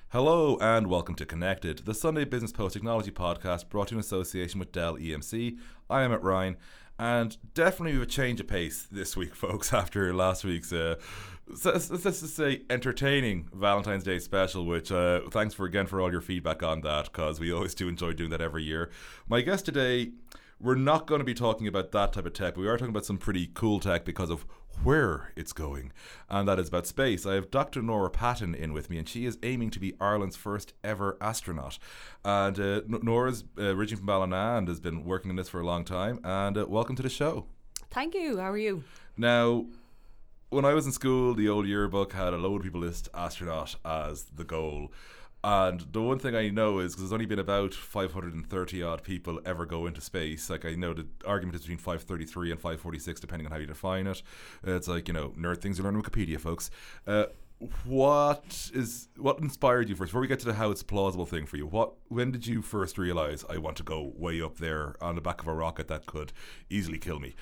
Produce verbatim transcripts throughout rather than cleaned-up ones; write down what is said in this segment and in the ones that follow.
Hello and welcome to Connected, the Sunday Business Post Technology podcast brought to you in association with Dell E M C. I am at Ryan, and definitely we have a change of pace this week, folks, after last week's, uh, let's just say, entertaining Valentine's Day special, which uh, thanks for again for all your feedback on that, because we always do enjoy doing that every year. My guest today, we're not going to be talking about that type of tech, but we are talking about some pretty cool tech because of where it's going, and that is about space. I have Doctor Nora Patton in with me, and she is aiming to be Ireland's first ever astronaut. And uh, Nora's uh, originally from Ballina and has been working in this for a long time, and uh, welcome to the show. Thank you. How are you? Now, when I was in school, the old yearbook had a load of people list astronaut as the goal. And the one thing I know is, because there's only been about five hundred thirty odd people ever go into space. Like, I know the argument is between five thirty-three and five forty-six, depending on how you define it. Uh, it's like, you know, nerd things you learn on Wikipedia, folks. Uh, what is what inspired you first? Before we get to the how it's a plausible thing for you, what when did you first realize I want to go way up there on the back of a rocket that could easily kill me?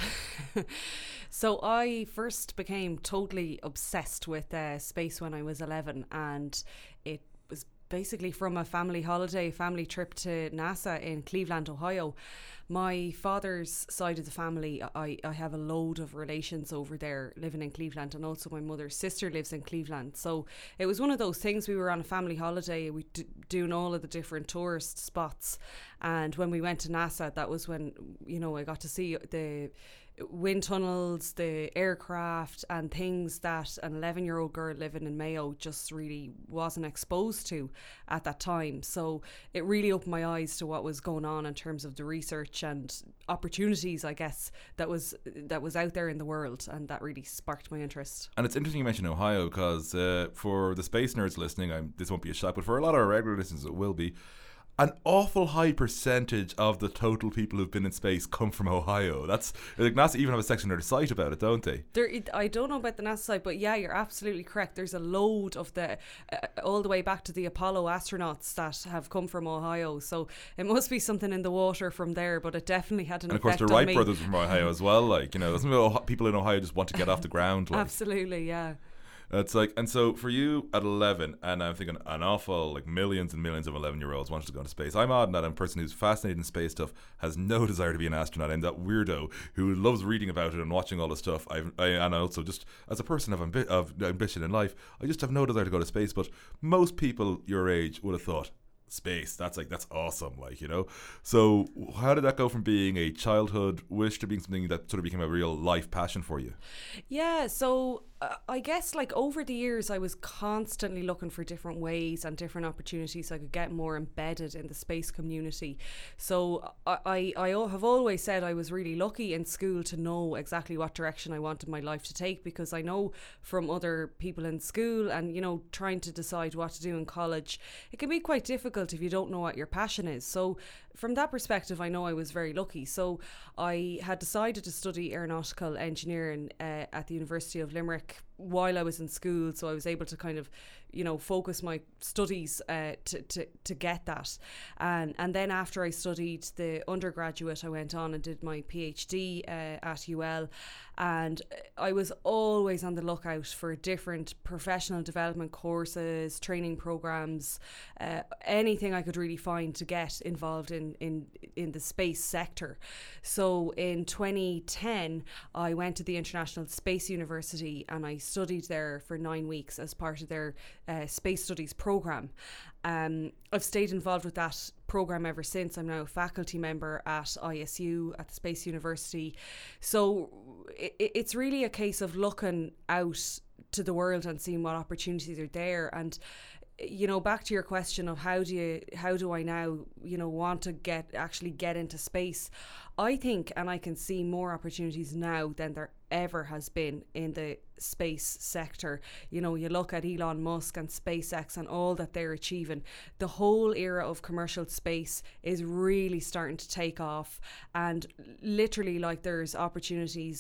So I first became totally obsessed with uh, space when I was eleven, and it was basically from a family holiday, family trip to NASA in Cleveland, Ohio. My father's side of the family, I, I have a load of relations over there living in Cleveland, and also my mother's sister lives in Cleveland. So it was one of those things. We were on a family holiday, we d- doing all of the different tourist spots, and when we went to NASA, that was when, you know, I got to see the wind tunnels, the aircraft, and things that an eleven year old girl living in Mayo just really wasn't exposed to at that time. So it really opened my eyes to what was going on in terms of the research and opportunities, I guess, that was that was out there in the world, and that really sparked my interest. And it's interesting you mention Ohio, because uh, for the space nerds listening, I'm, this won't be a shock, but for a lot of our regular listeners it will be. An awful high percentage of the total people who've been in space come from Ohio. That's like NASA even have a section on their site about it, don't they? There, I don't know about the NASA site, but yeah, you're absolutely correct. There's a load of the uh, all the way back to the Apollo astronauts that have come from Ohio. So it must be something in the water from there. But it definitely had an and of course effect the Wright on me. brothers from Ohio as well. Like, you know, doesn't people in Ohio just want to get off the ground? Like? Absolutely, yeah. It's like, and so for you at eleven, and I'm thinking an awful, like millions and millions of eleven year olds wanted to go into space. I'm odd in that I'm a person who's fascinated in space stuff, has no desire to be an astronaut. I'm that weirdo who loves reading about it and watching all the stuff. I've, I, and also just as a person of, ambi- of ambition in life, I just have no desire to go to space. But most people your age would have thought, space, that's like that's awesome, like, you know. So how did that go from being a childhood wish to being something that sort of became a real life passion for you? Yeah, so uh, I guess like over the years I was constantly looking for different ways and different opportunities I could get more embedded in the space community. So I, I, I have always said I was really lucky in school to know exactly what direction I wanted my life to take, because I know from other people in school and, you know, trying to decide what to do in college, it can be quite difficult if you don't know what your passion is. So from that perspective, I know I was very lucky. So I had decided to study aeronautical engineering uh, at the University of Limerick while I was in school, so I was able to kind of, you know, focus my studies uh, to, to to get that. And and then after I studied the undergraduate, I went on and did my PhD uh, at U L, and I was always on the lookout for different professional development courses, training programs, uh, anything I could really find to get involved in, in, in the space sector. So in twenty ten, I went to the International Space University and I studied there for nine weeks as part of their uh, space studies program. Um, I've stayed involved with that program ever since. I'm now a faculty member at I S U, at the Space University. So it, it's really a case of looking out to the world and seeing what opportunities are there. And, you know, back to your question of how do you, how do I now, you know, want to get, actually get into space? I think, and I can see more opportunities now than there ever has been in the space sector. You know, you look at Elon Musk and SpaceX and all that they're achieving. The whole era of commercial space is really starting to take off, and literally, like, there's opportunities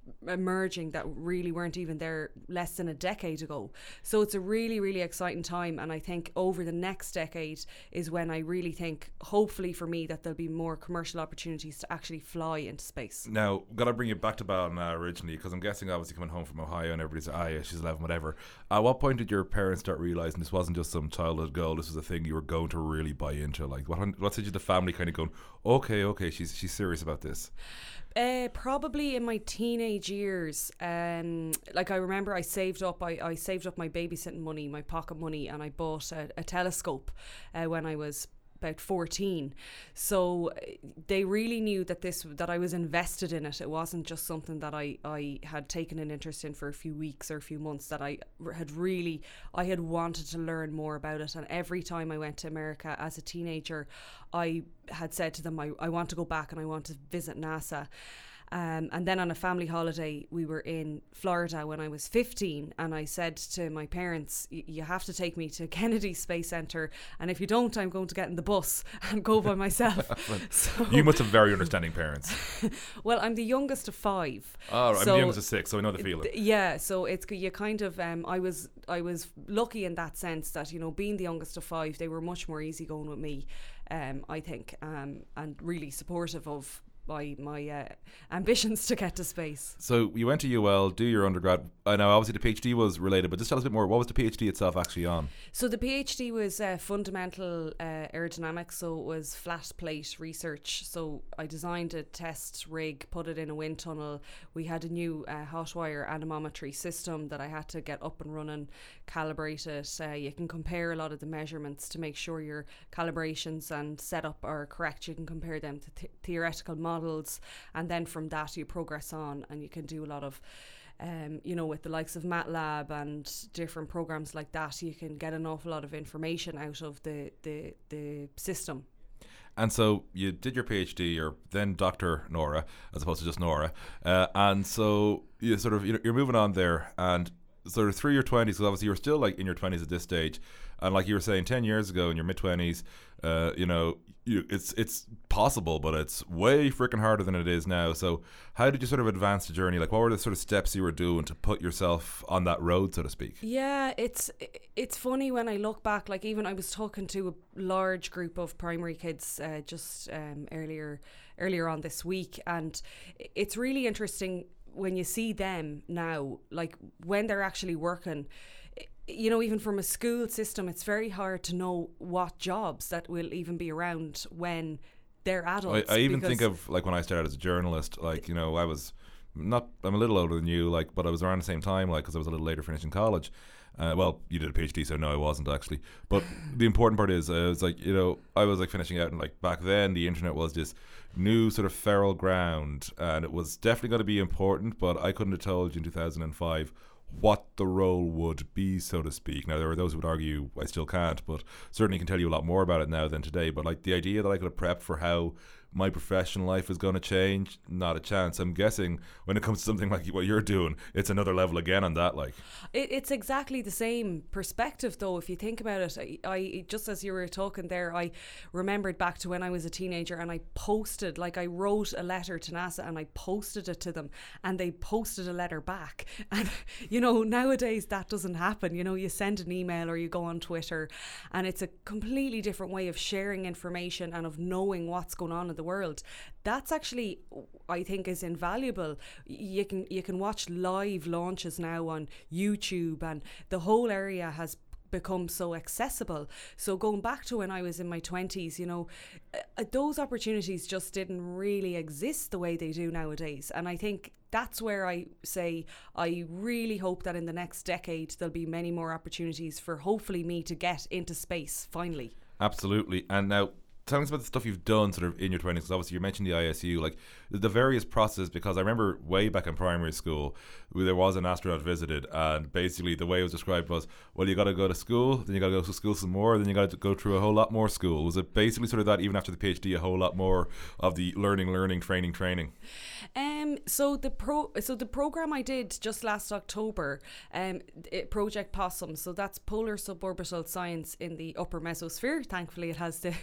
emerging that really weren't even there less than a decade ago. So it's a really, really exciting time, and I think over the next decade is when I really think, hopefully for me, that there'll be more commercial opportunities to actually fly into space. Now, gotta bring you back to Bal now originally, because I'm guessing obviously coming home from Ohio and everybody's ah yeah, she's eleven, whatever. At what point did your parents start realising this wasn't just some childhood goal, this was a thing you were going to really buy into? Like what what did you the family kind of going, okay, okay, she's she's serious about this? Uh, probably in my teenage years. Um, like I remember I saved up, I, I saved up my babysitting money, my pocket money, and I bought a, a telescope uh, when I was about fourteen. So uh, they really knew that this that I was invested in it. It wasn't just something that I, I had taken an interest in for a few weeks or a few months, that I had really I had wanted to learn more about it. And every time I went to America as a teenager, I had said to them, I, I want to go back and I want to visit NASA. Um, and then on a family holiday, we were in Florida when I was fifteen, and I said to my parents, you have to take me to Kennedy Space Center, and if you don't, I'm going to get in the bus and go by myself. So, you must have very understanding parents. Well, I'm the youngest of five. Oh, right, so I'm the youngest of six, so I know the feeling. Th- yeah, so it's you kind of um, I was I was lucky in that sense that, you know, being the youngest of five, they were much more easygoing with me, um, I think, um, and really supportive of my my uh, ambitions to get to space. So you went to U L, do your undergrad. I know obviously the PhD was related, but just tell us a bit more. What was the PhD itself actually on? So the PhD was uh, fundamental uh, aerodynamics, so it was flat plate research. So I designed a test rig, put it in a wind tunnel. We had a new uh, hot wire anemometry system that I had to get up and running, calibrate it. Uh, you can compare a lot of the measurements to make sure your calibrations and setup are correct. You can compare them to th- theoretical models. models and then from that you progress on, and you can do a lot of um, you know, with the likes of MATLAB and different programs like that, you can get an awful lot of information out of the the, the system. And so you did your PhD, you're then Doctor Nora as opposed to just Nora, uh, and so you sort of you're moving on there, and sort of through your twenties, because obviously you're still like in your twenties at this stage, and like you were saying, ten years ago in your mid twenties, uh, you know, you, it's it's possible, but it's way freaking harder than it is now. So how did you sort of advance the journey? Like, what were the sort of steps you were doing to put yourself on that road, so to speak? Yeah, it's it's funny when I look back. Like, even I was talking to a large group of primary kids uh, just um, earlier earlier on this week, and it's really interesting when you see them now, like when they're actually working. You know, even from a school system, it's very hard to know what jobs that will even be around when they're adults. I, I even think of like when I started as a journalist, like, you know, I was not, I'm a little older than you, like, but I was around the same time, like, because I was a little later finishing college. Uh, well, you did a PhD, so no, I wasn't actually. But the important part is, uh, it was like, you know, I was like finishing out, and like back then, the internet was this new sort of feral ground, and it was definitely going to be important, but I couldn't have told you in two thousand five what the role would be, so to speak. Now, there are those who would argue I still can't, but certainly can tell you a lot more about it now than today. But like the idea that I could have prepped for how my professional life is going to change, not a chance. I'm guessing when it comes to something like what you're doing, it's another level again on that. Like it, it's exactly the same perspective, though, if you think about it. I, I just as you were talking there, I remembered back to when I was a teenager, and I posted, like I wrote a letter to NASA and I posted it to them, and they posted a letter back. And you know, nowadays that doesn't happen. You know, you send an email or you go on Twitter, and it's a completely different way of sharing information and of knowing what's going on in the world. That's actually, I think, is invaluable. You can you can watch live launches now on YouTube, and the whole area has become so accessible. So going back to when I was in my twenties, you know, uh, those opportunities just didn't really exist the way they do nowadays. And I think that's where I say I really hope that in the next decade there'll be many more opportunities for hopefully me to get into space finally. Absolutely. And now tell us about the stuff you've done sort of in your twenties, because obviously you mentioned the I S U, like the various processes, because I remember way back in primary school there was an astronaut visited, and basically the way it was described was, well, you got to go to school, then you got to go to school some more, then you got to go through a whole lot more school. Was it basically sort of that, even after the PhD, a whole lot more of the learning, learning, training, training? Um, so the pro, so the program I did just last October, um, it, Project Possum. So that's Polar Suborbital Science in the Upper Mesosphere. Thankfully, it has the the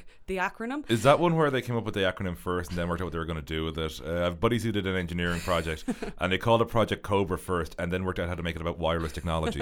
acronym. Is that one where they came up with the acronym first and then worked out what they were going to do with it? Uh, I have buddies who did an engineering project and they called it Project Cobra first and then worked out how to make it about wireless technology.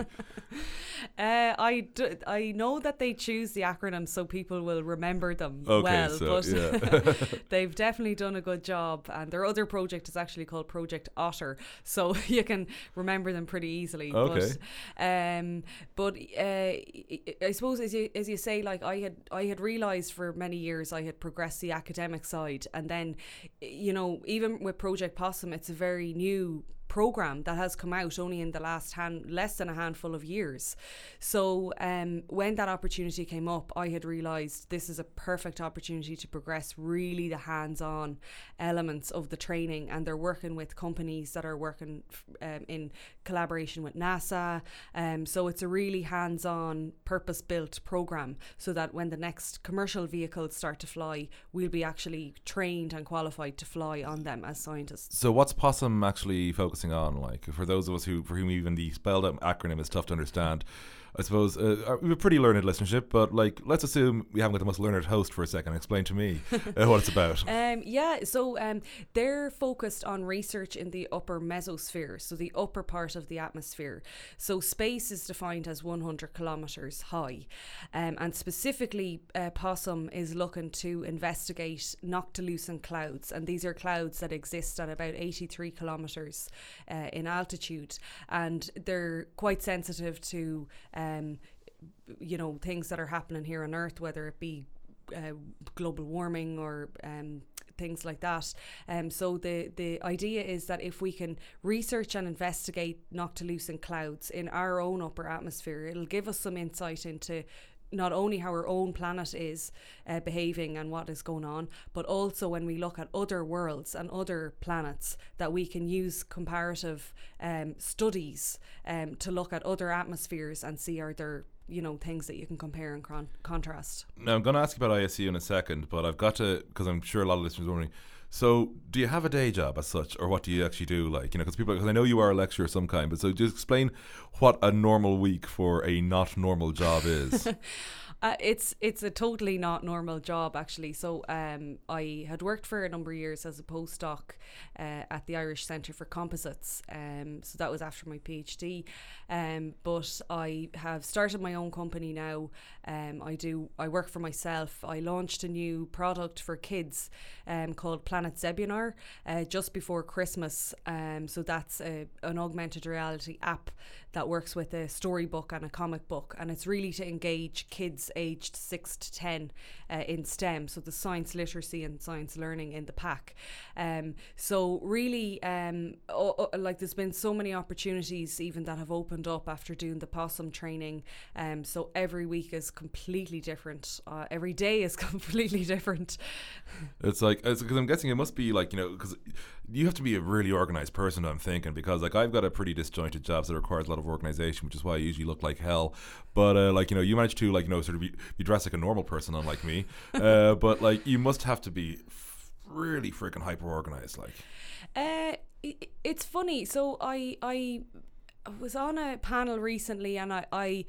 Uh, I, d- I know that they choose the acronyms so people will remember them Okay, well, so, but yeah. they've definitely done a good job. And their other project is actually called Project Otter, so you can remember them pretty easily. Okay. But, um, but uh, I suppose as you as you say, like I had I had realised for many years I had progressed the academic side, and then, you know, even with Project Possum, it's a very new program that has come out only in the last hand less than a handful of years. So um, when that opportunity came up, I had realised this is a perfect opportunity to progress really the hands-on elements of the training, and they're working with companies that are working um, in collaboration with NASA. Um, so it's a really hands-on, purpose-built program, so that when the next commercial vehicles start to fly, we'll be actually trained and qualified to fly on them as scientists. So what's Possum actually focusing on? Like, for those of us who for whom even the spelled out acronym is tough to understand, I suppose uh, we have a pretty learned listenership, but like, let's assume we haven't got the most learned host for a second. Explain to me uh, what it's about. Um, yeah, so um, they're focused on research in the upper mesosphere, so the upper part of the atmosphere. So space is defined as one hundred kilometres high, um, and specifically uh, Possum is looking to investigate noctilucent clouds, and these are clouds that exist at about eighty-three kilometres uh, in altitude, and they're quite sensitive to Um, you know, things that are happening here on Earth, whether it be uh, global warming or um, things like that. Um, so the, the idea is that if we can research and investigate noctilucent clouds in our own upper atmosphere, it'll give us some insight into not only how our own planet is uh, behaving and what is going on, but also when we look at other worlds and other planets, that we can use comparative um, studies um, to look at other atmospheres and see are there, you know, things that you can compare and con- contrast. Now, I'm going to ask you about I S U in a second, but I've got to, because I'm sure a lot of listeners are wondering, so do you have a day job as such, or what do you actually do? Like, you know, because people, because I know you are a lecturer of some kind, but so just explain what a normal week for a not normal job is. Uh, it's it's a totally not normal job, actually. So um, I had worked for a number of years as a postdoc uh, at the Irish Centre for Composites. Um, so that was after my PhD. Um, but I have started my own company now. Um, I do. I work for myself. I launched a new product for kids um, called Planet Zebunar uh, just before Christmas. Um, so that's a, an augmented reality app that works with a storybook and a comic book, and it's really to engage kids aged six to ten uh, in STEM, so the science literacy and science learning in the pack. Um, so really, um, oh, oh, like there's been so many opportunities even that have opened up after doing the Possum training. Um, so every week is completely different. Uh, every day is completely different. It's like, because I'm guessing it must be like, you know, because you have to be a really organized person, I'm thinking, because like I've got a pretty disjointed job that requires a lot of organization, which is why I usually look like hell. But uh, like, you know, you manage to, like, you know, sort of be, you dress like a normal person, unlike me. Uh, but like, you must have to be f- really freaking hyper organized. Like, uh, it, it's funny. So I I was on a panel recently, and I. I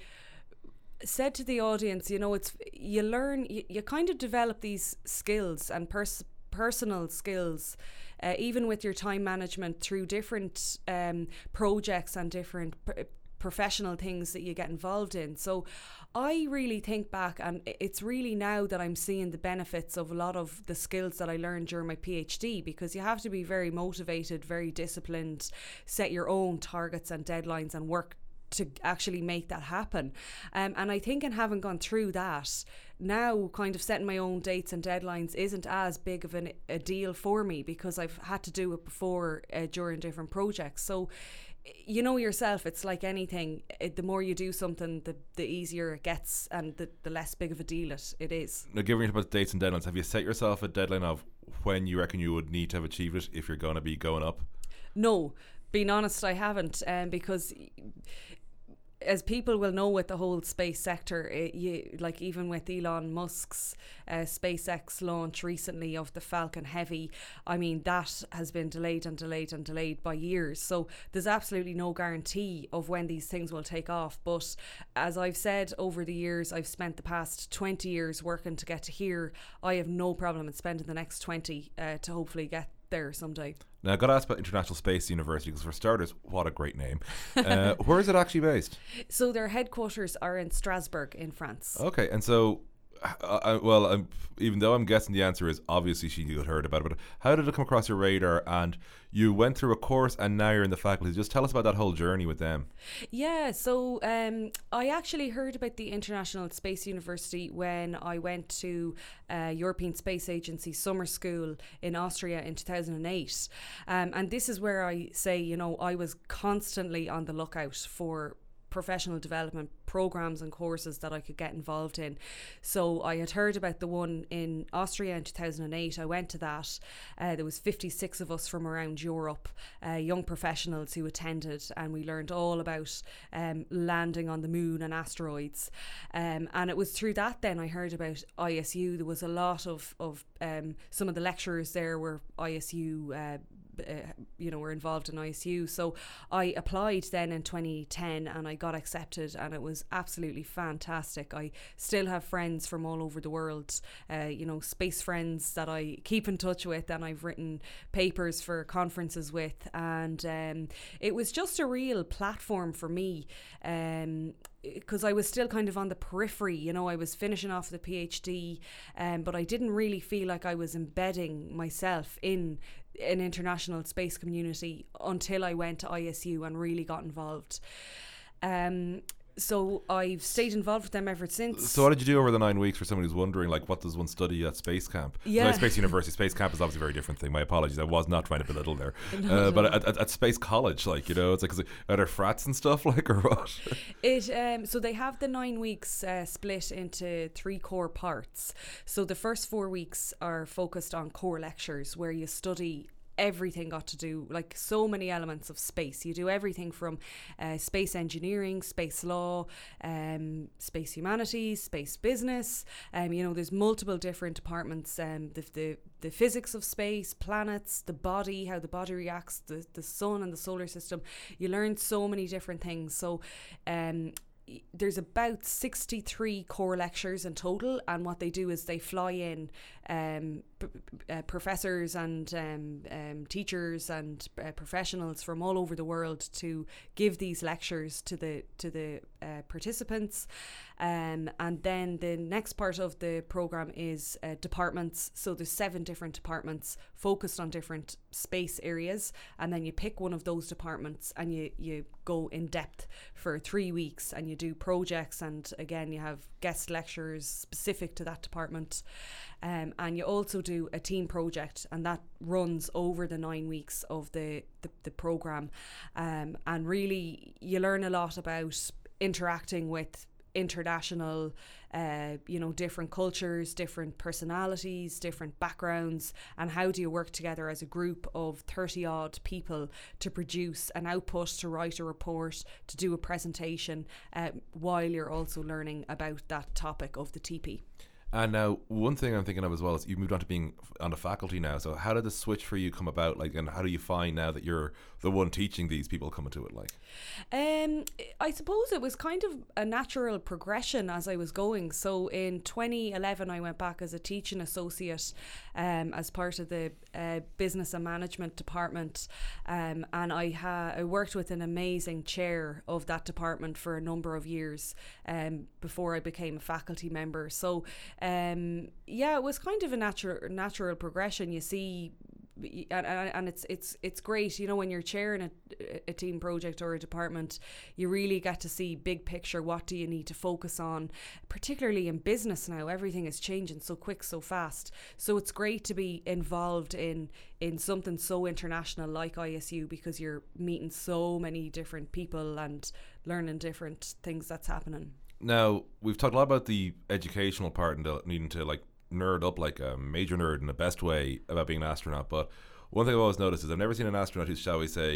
said to the audience, you know, it's you learn, you, you kind of develop these skills and pers- personal skills, uh, even with your time management, through different um, projects and different pr- professional things that you get involved in. So I really think back, and it's really now that I'm seeing the benefits of a lot of the skills that I learned during my PhD, because you have to be very motivated, very disciplined, set your own targets and deadlines and work to actually make that happen. Um, and I think in having gone through that, now kind of setting my own dates and deadlines isn't as big of an, a deal for me, because I've had to do it before uh, during different projects. So you know yourself, it's like anything, it, the more you do something, the, the easier it gets, and the, the less big of a deal it, it is. Now, given you about dates and deadlines, have you set yourself a deadline of when you reckon you would need to have achieved it if you're going to be going up? No, being honest, I haven't, um, because as people will know with the whole space sector, it, you, like even with Elon Musk's uh, SpaceX launch recently of the Falcon Heavy, I mean, that has been delayed and delayed and delayed by years. So there's absolutely no guarantee of when these things will take off. But as I've said over the years, I've spent the past twenty years working to get to here. I have no problem in spending the next twenty uh, to hopefully get there someday. Now, I've got to ask about International Space University, because for starters, what a great name. Uh, where is it actually based? So their headquarters are in Strasbourg in France. Okay, and so, uh, I, well, I'm, even though I'm guessing the answer is obviously she had heard about it, but how did it come across your radar? And you went through a course and now you're in the faculty. Just tell us about that whole journey with them. Yeah, so um, I actually heard about the International Space University when I went to uh, European Space Agency summer school in Austria in two thousand eight. Um, and this is where I say, you know, I was constantly on the lookout for professional development programs and courses that I could get involved in. So I had heard about the one in Austria in two thousand eight. I went to that. Uh, there was fifty-six of us from around Europe, uh, young professionals who attended, and we learned all about um, landing on the moon and asteroids. Um, and it was through that then I heard about I S U. There was a lot of, of um, some of the lecturers there were I S U uh, Uh, you know, were involved in I S U. So I applied then in twenty ten and I got accepted, and it was absolutely fantastic. I still have friends from all over the world, uh, you know, space friends that I keep in touch with and I've written papers for conferences with, and um, it was just a real platform for me, um, because I was still kind of on the periphery, you know, I was finishing off the PhD, um, but I didn't really feel like I was embedding myself in an international space community until I went to I S U and really got involved. Um, so I've stayed involved with them ever since. So what did you do over the nine weeks for someone who's wondering, like, what does one study at Space Camp? Yeah. No, Space University. Space Camp is obviously a very different thing. My apologies. I was not trying to belittle there. No, uh, no. but at, at, at Space College, like, you know, it's like, is it, are there frats and stuff, like, or what? It um, so they have the nine weeks uh, split into three core parts. So the first four weeks are focused on core lectures where you study everything got to do, like so many elements of space. You do everything from uh, space engineering, space law, um, space humanities, space business. Um, you know, there's multiple different departments. Um, the, the the physics of space, planets, the body, how the body reacts, the the sun and the solar system. You learn so many different things. So, um. there's about sixty-three core lectures in total, and what they do is they fly in um, p- uh, professors and um, um, teachers and uh, professionals from all over the world to give these lectures to the to the uh, participants. Um, and then the next part of the program is uh, departments. So there's seven different departments focused on different space areas, and then you pick one of those departments and you, you go in depth for three weeks and you do projects, and again you have guest lecturers specific to that department, um, and you also do a team project, and that runs over the nine weeks of the, the, the program, um, and really you learn a lot about interacting with international, uh, you know, different cultures, different personalities, different backgrounds, and how do you work together as a group of thirty odd people to produce an output, to write a report, to do a presentation, uh, while you're also learning about that topic of the T P. And now, one thing I'm thinking of as well is you've moved on to being on the faculty now. So how did the switch for you come about? Like, and how do you find now that you're the one teaching these people coming to it? Like, um, I suppose it was kind of a natural progression as I was going. So in twenty eleven, I went back as a teaching associate, um, as part of the uh, business and management department, um, and I ha- I worked with an amazing chair of that department for a number of years, um, before I became a faculty member. So. Um, yeah, it was kind of a natural natural progression. You see, and, and it's it's it's great, you know, when you're chairing a, a team project or a department, you really get to see big picture. What do you need to focus on, particularly in business now? Everything is changing so quick, so fast. So it's great to be involved in in something so international like I S U, because you're meeting so many different people and learning different things that's happening. now we've talked a lot about the educational part and the needing to like nerd up like a major nerd in the best way about being an astronaut. But one thing I've always noticed is I've never seen an astronaut who's, shall we say,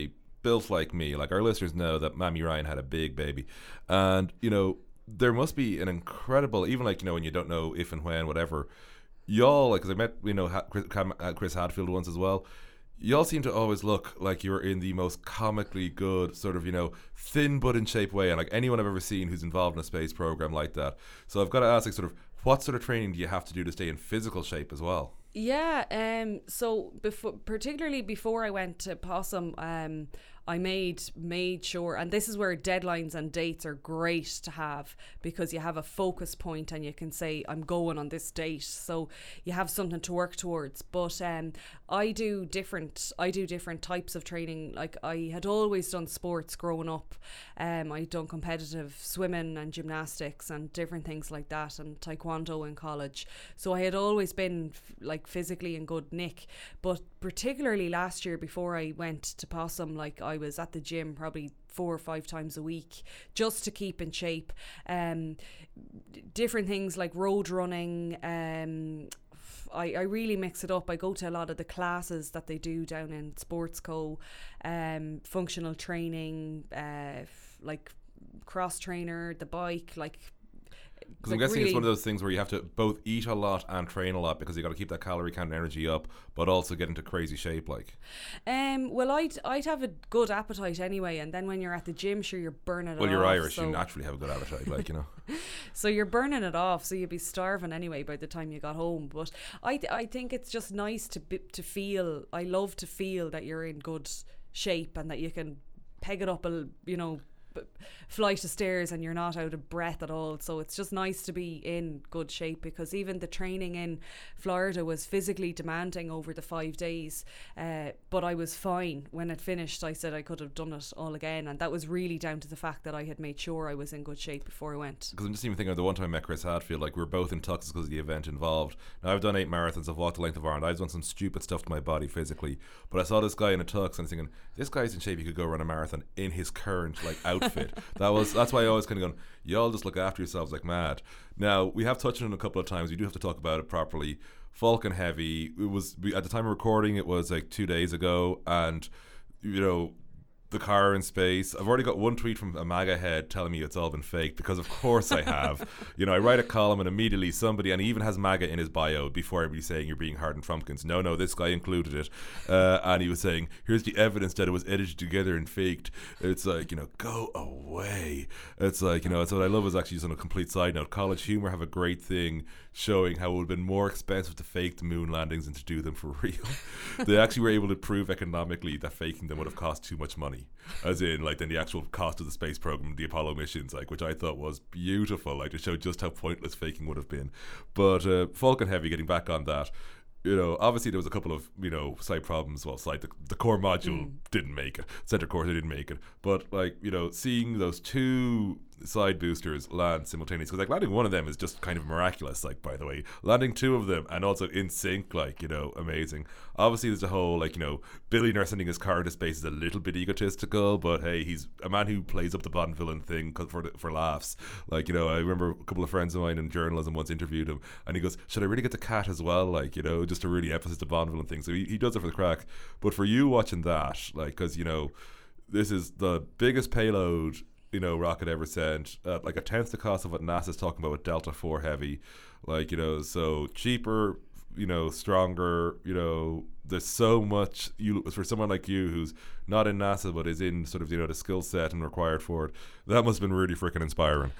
built like me. Like our listeners know that Mammy Ryan had a big baby, and you know there must be an incredible, even like you know when you don't know if and when whatever. Y'all, like, because I met you know ha- Chris, Cam, uh, Chris Hadfield once as well. Y'all seem to always look like you're in the most comically good, sort of, you know, thin but in shape way. And like anyone I've ever seen who's involved in a space program like that. So I've got to ask, like, sort of, what sort of training do you have to do to stay in physical shape as well? Yeah, um, so before, particularly before I went to Possum, um, I made made sure, and this is where deadlines and dates are great to have, because you have a focus point and you can say, I'm going on this date, so you have something to work towards. But um, I do different I do different types of training. Like, I had always done sports growing up. Um, I'd done competitive swimming and gymnastics and different things like that, and taekwondo in college. So I had always been f- like physically in good nick. But particularly last year, before I went to Possum, like, I was at the gym probably four or five times a week just to keep in shape. Um, d- different things like road running. Um, I, I really mix it up. I go to a lot of the classes that they do down in Sports Co, um, functional training, uh, f- like cross trainer, the bike, like. Because I'm like guessing really it's one of those things where you have to both eat a lot and train a lot, because you got to keep that calorie count and energy up, but also get into crazy shape. Like, Um, well, I'd I'd have a good appetite anyway, and then when you're at the gym, sure, you're burning it well, off. you're Irish, so you naturally have a good appetite, like, you know. So you're burning it off, so you'd be starving anyway by the time you got home. But I th- I think it's just nice to be, to feel. I love to feel that you're in good shape and that you can peg it up a you know. b- flight of stairs and you're not out of breath at all. So it's just nice to be in good shape, because even the training in Florida was physically demanding over the five days, uh, but I was fine when it finished. I said I could have done it all again, and that was really down to the fact that I had made sure I was in good shape before I went. Because I'm just even thinking of the one time I met Chris Hadfield, like we were both in tuxes because of the event involved. Now I've done eight marathons, I've walked the length of Ireland, I've done some stupid stuff to my body physically, but I saw this guy in a tux and I was thinking, this guy's in shape, he could go run a marathon in his current like outfit. That was that's why I always kind of going, y'all just look after yourselves like mad. Now we have touched on it a couple of times. We do have to talk about it properly. Falcon Heavy. It was we, at the time of recording. It was like two days ago, and you know. The car in space. I've already got one tweet from a MAGA head telling me it's all been fake, because of course I have. You know, I write a column and immediately somebody, and he even has MAGA in his bio before everybody saying you're being hard on Frumpkins. No, no, this guy included it. Uh, and he was saying, here's the evidence that it was edited together and faked. It's like, you know, go away. It's like, you know, it's what I love is actually just on a complete side note. College Humor have a great thing showing how it would have been more expensive to fake the moon landings than to do them for real. They actually were able to prove economically that faking them would have cost too much money. As in, like, then the actual cost of the space program, the Apollo missions, like, which I thought was beautiful, like, to show just how pointless faking would have been. But uh, Falcon Heavy, getting back on that, you know, obviously there was a couple of, you know, side problems. Well, side, the, the core module mm. didn't make it. Center core, they didn't make it. But, like, you know, seeing those two side boosters land simultaneously, because, like, landing one of them is just kind of miraculous, like, by the way. Landing two of them and also in sync, like, you know, amazing. Obviously there's a whole, like, you know, billionaire sending his car into space is a little bit egotistical, but hey, he's a man who plays up the Bond villain thing for for laughs. Like, you know, I remember a couple of friends of mine in journalism once interviewed him, and he goes, should I really get the cat as well? Like, you know, just to really emphasize the Bond villain thing. So he, he does it for the crack. But for you watching that, like, because, you know, this is the biggest payload, you know, rocket ever sent, uh, like a tenth the cost of what NASA's talking about with Delta four Heavy. Like, you know, so cheaper, you know, stronger, you know, there's so much, you for someone like you who's not in NASA but is in sort of, you know, the skill set and required for it, that must have been really freaking inspiring.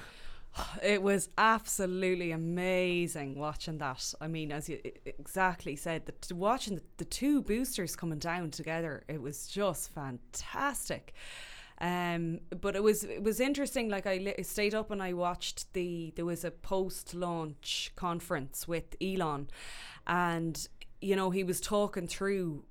It was absolutely amazing watching that. I mean, as you exactly said, the, watching the, the two boosters coming down together, it was just fantastic. Um, but it was it was interesting. Like, I li- stayed up and I watched the there was a post-launch conference with Elon, and you know, he was talking through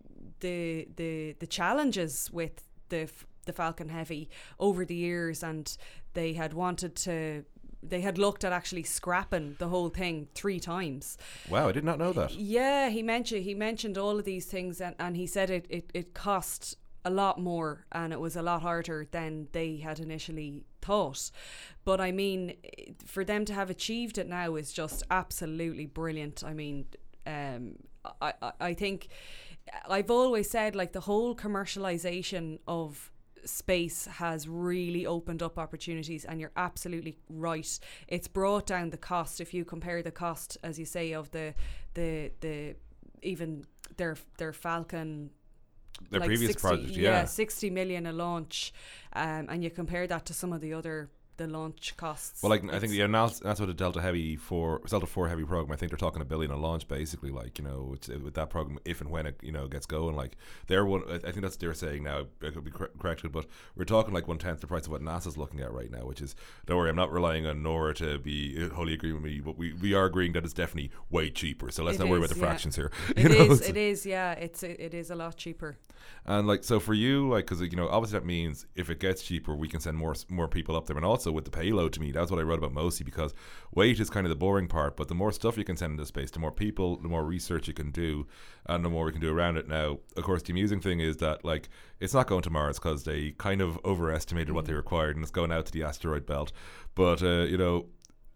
the the the challenges with the the Falcon Heavy over the years, and they had wanted to. They had looked at actually scrapping the whole thing three times. Wow, I did not know that. Yeah, he mentioned he mentioned all of these things, and, and he said it, it, it cost a lot more and it was a lot harder than they had initially thought. But I mean, for them to have achieved it now is just absolutely brilliant. I mean, um, I, I, I think I've always said, like, the whole commercialization of space has really opened up opportunities, and you're absolutely right. It's brought down the cost. If you compare the cost, as you say, of the the the even their their Falcon, their like previous sixty, project, yeah. yeah, sixty million a launch, um, and you compare that to some of the other the launch costs. Well, like I think yeah, now that's what the Delta Heavy for Delta Four Heavy program. I think they're talking a billion on launch, basically. Like, you know, it's, with that program, if and when it, you know, gets going, like they're one. I think that's what they're saying now. I could be cor- corrected, but we're talking like one tenth the price of what NASA's looking at right now. Which is, don't worry, I'm not relying on Nora to be wholly agreeing with me, but we, we are agreeing that it's definitely way cheaper. So let's It not worry is, about the yeah. fractions here. It You know, is. so- It is. Yeah. It's it, it is a lot cheaper. And like, so for you, like, because, you know, obviously that means if it gets cheaper, we can send more more people up there. And also with the payload, to me, that's what I wrote about mostly, because weight is kind of the boring part, but the more stuff you can send into space, the more people, the more research you can do, and the more we can do around it. Now, of course, the amusing thing is that, like, it's not going to Mars because they kind of overestimated what they required, and it's going out to the asteroid belt. But, uh, you know,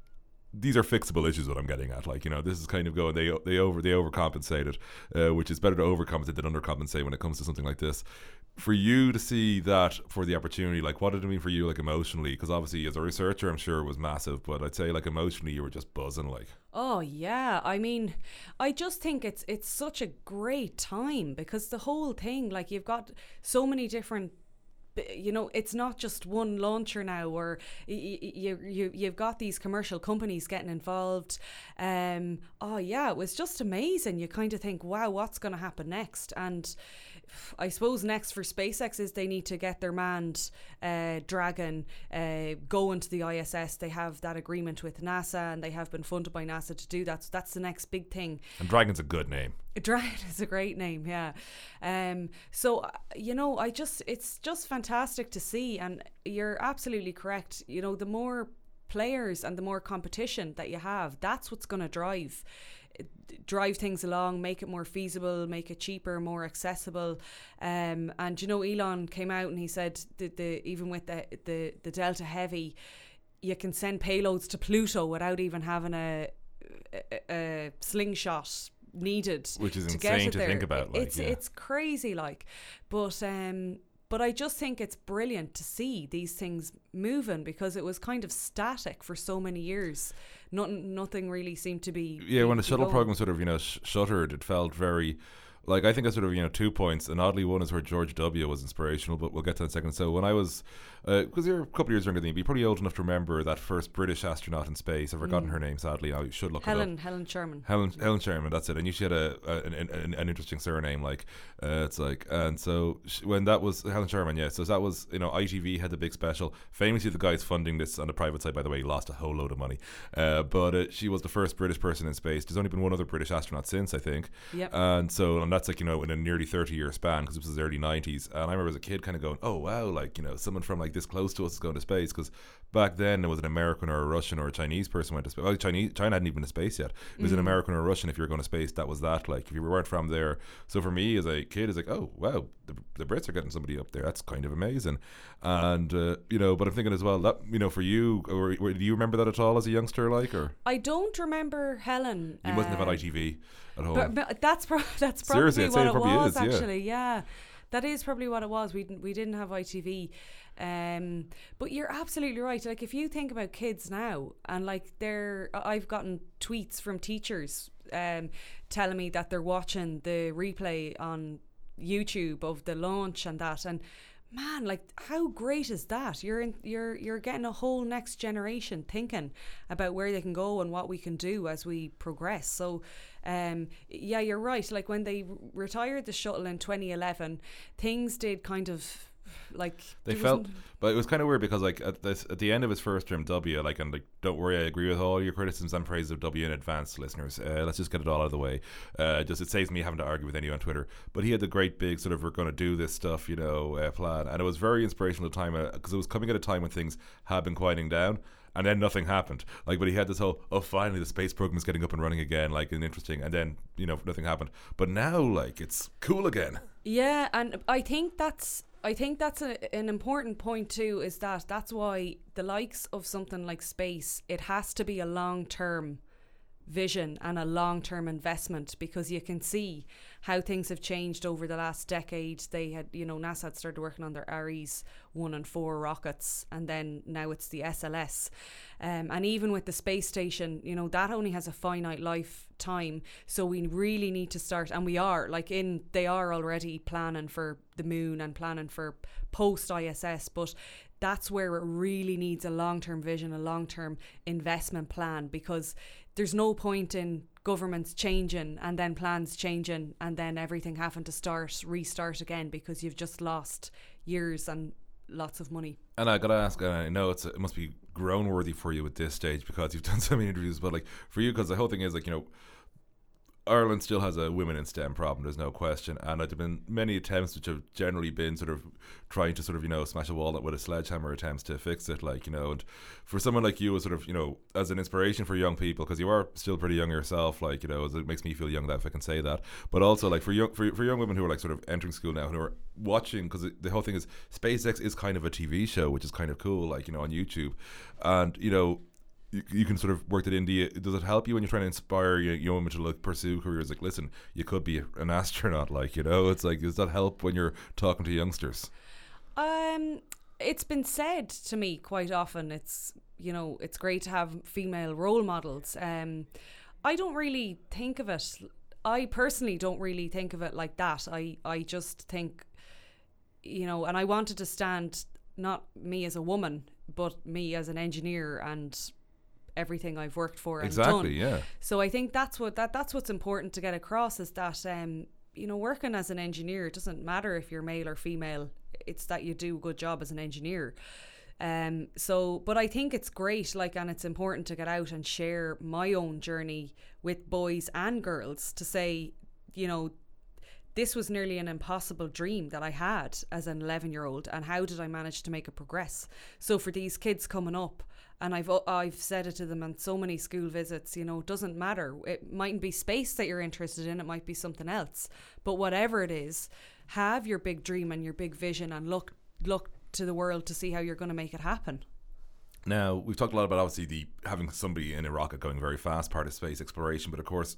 these are fixable issues, what I'm getting at. Like, you know, this is kind of going, they they over they overcompensated, uh, which is better to overcompensate than undercompensate when it comes to something like this. For you to see that for the opportunity, like, what did it mean for you, like, emotionally? Because obviously as a researcher, I'm sure it was massive, but I'd say, like, emotionally you were just buzzing, like. Oh yeah, I mean, I just think it's it's such a great time, because the whole thing, like, you've got so many different, you know, it's not just one launcher now, or you, you, you, you've got these commercial companies getting involved. Um, oh yeah, it was just amazing. You kind of think, wow, what's going to happen next? And I suppose next for SpaceX is they need to get their manned uh, Dragon uh, going to the I S S. They have that agreement with NASA, and they have been funded by NASA to do that. So that's the next big thing. And Dragon's a good name. Dragon is a great name, yeah. Um, so, uh, you know, I just, it's just fantastic to see. And you're absolutely correct. You know, the more players and the more competition that you have, that's what's going to drive drive things along, make it more feasible, make it cheaper, more accessible. Um, and, you know, Elon came out and he said that the even with the, the, the Delta Heavy, you can send payloads to Pluto without even having a, a, a slingshot needed, which is to insane get it to there. think about. Like, it's yeah. it's crazy, like, but um, but I just think it's brilliant to see these things moving, because it was kind of static for so many years. Nothing, nothing really seemed to be. Yeah, be, when the be shuttle going. program sort of, you know, sh- shuttered, it felt very. Like, I think that's sort of, you know, two points. And oddly, one is where George W. was inspirational, but we'll get to that in a second. So when I was, because uh, you're a couple of years younger than me, be pretty old enough to remember that first British astronaut in space. I've forgotten mm. her name, sadly. I should look Helen, it up. Helen Sherman. Helen Helen Sherman, that's it. And you she had a, a an, an, an interesting surname, like, uh, it's like, and so she, when that was, Helen Sherman, yeah, so that was, you know, I T V had the big special. Famously, the guys funding this on the private side, by the way, lost a whole load of money. Uh, but uh, she was the first British person in space. There's only been one other British astronaut since, I think. Yep. And so, and that's like, you know, in a nearly thirty year span, because this was the early nineties. And I remember as a kid kind of going, oh wow, like, you know, someone from like this close to us is going to space, because back then there was an American or a Russian or a Chinese person went to space. Well, Chinese, China hadn't even been to space yet. It was mm. an American or a Russian. If you were going to space, that was that. Like, if you weren't from there. So for me as a kid, it's like, oh wow, the, the Brits are getting somebody up there. That's kind of amazing. And uh, you know, but I'm thinking as well that, you know, for you, or, or do you remember that at all as a youngster? Like, or I don't remember Helen. You mustn't uh, have had I T V at home. But, but that's pro- that's probably Seriously, I'd what say it, it probably was is, yeah. actually. Yeah, that is probably what it was. We didn't we didn't have I T V. Um, but you're absolutely right. Like, if you think about kids now, and like they're, I've gotten tweets from teachers um, telling me that they're watching the replay on YouTube of the launch and that, and man, like, how great is that? You're in, you're you're getting a whole next generation thinking about where they can go and what we can do as we progress. So um yeah, you're right. Like, when they r- retired the shuttle in twenty eleven, things did kind of like they felt, but it was kind of weird because like at this at the end of his first term, W, like, and like, don't worry, I agree with all your criticisms and praises of W in advance, listeners. Uh, let's just get it all out of the way. Uh, just it saves me having to argue with anyone on Twitter. But he had the great big sort of, we're going to do this stuff, you know, uh, plan, and it was very inspirational at the time, because uh, it was coming at a time when things had been quieting down. And then nothing happened. Like, but he had this whole, oh, finally the space program is getting up and running again, like, and interesting. And then, you know, nothing happened. But now, like, it's cool again. Yeah, and I think that's I think that's a, an important point too, is that that's why the likes of something like space, it has to be a long-term vision and a long-term investment, because you can see how things have changed over the last decade. They had, you know, NASA had started working on their Ares one and four rockets, and then now it's the S L S. Um, and even with the space station, you know, that only has a finite lifetime. So we really need to start, and we are, like in, they are already planning for the moon and planning for post-I S S, but that's where it really needs a long-term vision, a long-term investment plan, because there's no point in governments changing and then plans changing and then everything having to start, restart again, because you've just lost years and lots of money. And I gotta ask, and I know it's it must be grown worthy for you at this stage because you've done so many interviews, but like for you, because the whole thing is like, you know, Ireland still has a women in STEM problem, there's no question, and there have been many attempts which have generally been sort of trying to sort of, you know, smash a walnut with a sledgehammer attempts to fix it, like, you know. And for someone like you, as sort of, you know, as an inspiration for young people, because you are still pretty young yourself, like, you know, it makes me feel young that if I can say that, but also like for young for, for young women who are like sort of entering school now, who are watching, because the whole thing is SpaceX is kind of a T V show, which is kind of cool, like, you know, on YouTube, and, you know, You, you can sort of work that in. Do you, does it help you when you're trying to inspire young women to like pursue careers? Like, listen, you could be an astronaut. Like, you know, it's like, does that help when you're talking to youngsters? Um, it's been said to me quite often. It's, you know, it's great to have female role models. Um, I don't really think of it. I personally don't really think of it like that. I, I just think, you know, and I wanted to stand, not me as a woman, but me as an engineer and everything I've worked for and exactly, done. Yeah. So I think that's what that that's what's important to get across, is that um, you know, working as an engineer, it doesn't matter if you're male or female. It's that you do a good job as an engineer. Um, so, but I think it's great, like, and it's important to get out and share my own journey with boys and girls to say, you know, this was nearly an impossible dream that I had as an eleven year old, and how did I manage to make it progress? So for these kids coming up, and I've I've said it to them on so many school visits, you know, it doesn't matter. It mightn't be space that you're interested in, it might be something else. But whatever it is, have your big dream and your big vision, and look look to the world to see how you're going to make it happen. Now, we've talked a lot about obviously the having somebody in a rocket going very fast part of space exploration, but of course,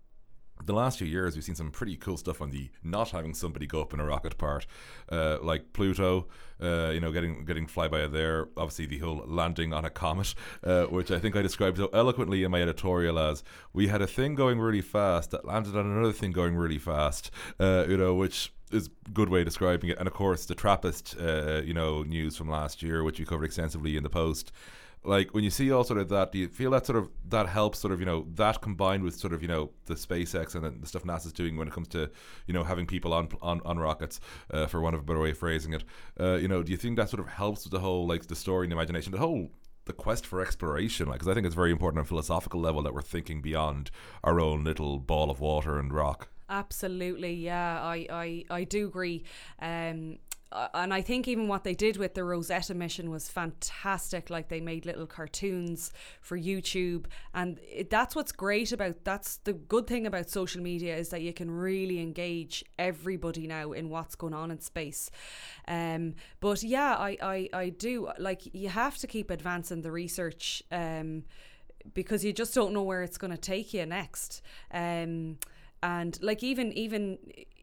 the last few years we've seen some pretty cool stuff on the not having somebody go up in a rocket part, uh, like Pluto, uh, you know, getting getting flyby there. Obviously the whole landing on a comet, uh, which I think I described so eloquently in my editorial as, we had a thing going really fast that landed on another thing going really fast, uh, you know, which is a good way of describing it. And of course the TRAPPIST, uh, you know, news from last year, which we covered extensively in the post. Like, when you see all sort of that, do you feel that sort of that helps sort of, you know, that combined with sort of, you know, the SpaceX and the stuff NASA's doing when it comes to, you know, having people on on, on rockets, uh, for want of a better way of phrasing it, uh, you know, do you think that sort of helps with the whole, like, the story and the imagination, the whole the quest for exploration? Like, because I think it's very important on a philosophical level that we're thinking beyond our own little ball of water and rock. Absolutely, yeah, I I, I do agree. Um, Uh, and I think even what they did with the Rosetta mission was fantastic. Like, they made little cartoons for YouTube, and it, that's what's great about, that's the good thing about social media, is that you can really engage everybody now in what's going on in space. Um, but yeah, I, I, I do, like, you have to keep advancing the research, um, because you just don't know where it's going to take you next. Um, and like, even, even,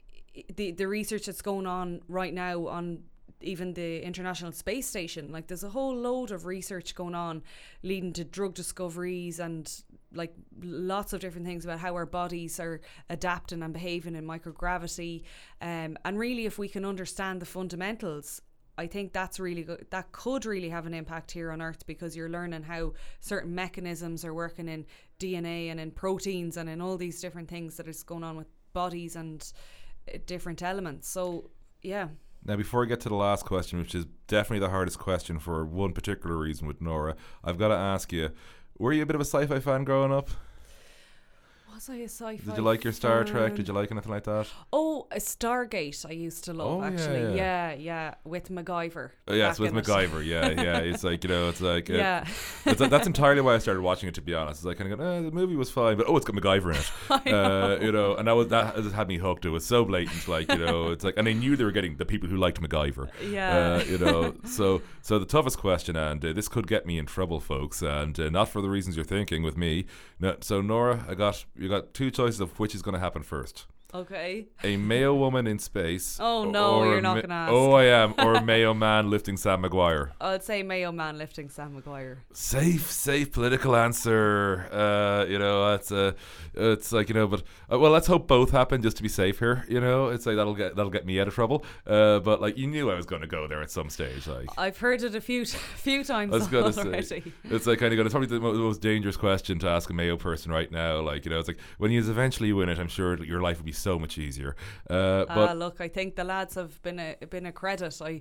the the research that's going on right now on even the International Space Station, like, there's a whole load of research going on leading to drug discoveries and like lots of different things about how our bodies are adapting and behaving in microgravity, um, and really, if we can understand the fundamentals, I think that's really good. That could really have an impact here on Earth, because you're learning how certain mechanisms are working in D N A and in proteins and in all these different things that is going on with bodies and different elements. So yeah. Now, before I get to the last question, which is definitely the hardest question for one particular reason with Nora, I've got to ask you, were you a bit of a sci-fi fan growing up? Was I a sci-fi Did you like your Star fan? Trek? Did you like anything like that? Oh, a Stargate I used to love, Oh, actually. yeah. Yeah, yeah, with MacGyver. Oh, yes, back with in it. MacGyver. Yeah, yeah. It's like, you know, it's like, uh, Yeah. it's, that's entirely why I started watching it, to be honest. It's like kind of going, eh, the movie was fine, but oh, it's got MacGyver in it. I know. Uh, you know, and that was that just had me hooked. It was so blatant, like, you know, it's like, and I knew they were getting the people who liked MacGyver. Yeah. Uh, you know, so so the toughest question, and uh, this could get me in trouble, folks, and uh, not for the reasons you're thinking with me. No, so Nora, I got you got two choices of which is going to happen first. Okay. A Mayo woman in space. Oh, no, or you're a not Ma- gonna ask. Oh, I am. Or a Mayo man lifting Sam Maguire. I'd say Mayo Man lifting Sam Maguire. Safe, safe political answer. Uh, you know, it's uh, it's like, you know, but uh, well, let's hope both happen just to be safe here. You know, it's like that'll get that'll get me out of trouble. Uh, but like you knew I was going to go there at some stage. Like I've heard it a few t- few times I was going to already. say, it's like kind of going. It's probably the mo- most dangerous question to ask a Mayo person right now. Like, you know, it's like when you eventually win it, I'm sure your life would be so much easier. Uh, but Ah, look, I think the lads have been a been a credit. I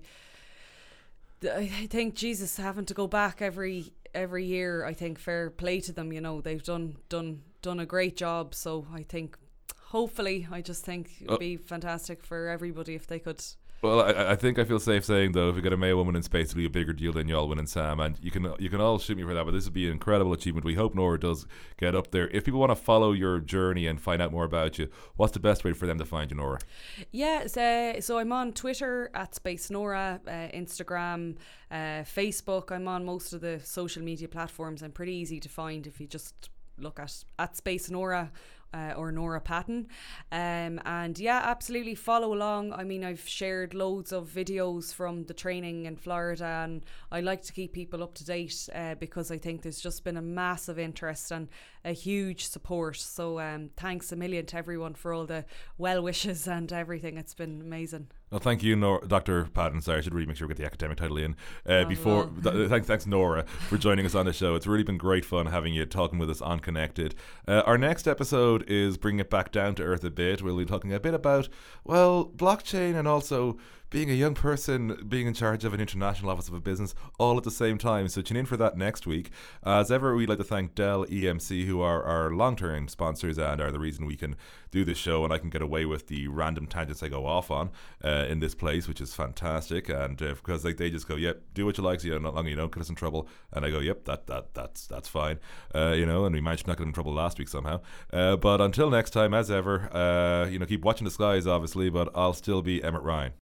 I think Jesus having to go back every every year. I think fair play to them. You know, they've done done done a great job. So I think hopefully, I just think it'd Uh, be fantastic for everybody if they could. Well, I, I think I feel safe saying though, if we get a Mayo woman in space, it'll be a bigger deal than y'all winning Sam, and you can you can all shoot me for that. But this would be an incredible achievement. We hope Nora does get up there. If people want to follow your journey and find out more about you, what's the best way for them to find you, Nora? Yeah, so, so I'm on Twitter at Space Nora, uh, Instagram, uh, Facebook. I'm on most of the social media platforms. I'm pretty easy to find if you just look at at Space Nora. Uh, or Nora Patton, um, and yeah, absolutely follow along. I mean, I've shared loads of videos from the training in Florida, and I like to keep people up to date uh, because I think there's just been a massive interest and a huge support. So um, thanks a million to everyone for all the well wishes and everything. It's been amazing. Well, thank you, Nor- Doctor Patton. Sorry, I should really make sure we get the academic title in. Uh, Oh, before, well. th- thanks, thanks, Nora, for joining us on the show. It's really been great fun having you talking with us on Connected. Uh, our next episode is bringing it back down to earth a bit. We'll be talking a bit about, well, blockchain and also being a young person, being in charge of an international office of a business, all at the same time. So tune in for that next week. As ever, we'd like to thank Dell E M C, who are our long-term sponsors and are the reason we can do this show, and I can get away with the random tangents I go off on uh, in this place, which is fantastic. And uh, because like they just go, yep, do what you like, so you know, not long you don't get us in trouble. And I go, yep, that that that's that's fine. Uh, you know, and we managed to not get in trouble last week somehow. Uh, but until next time, as ever, uh, you know, keep watching the skies, obviously. But I'll still be Emmett Ryan.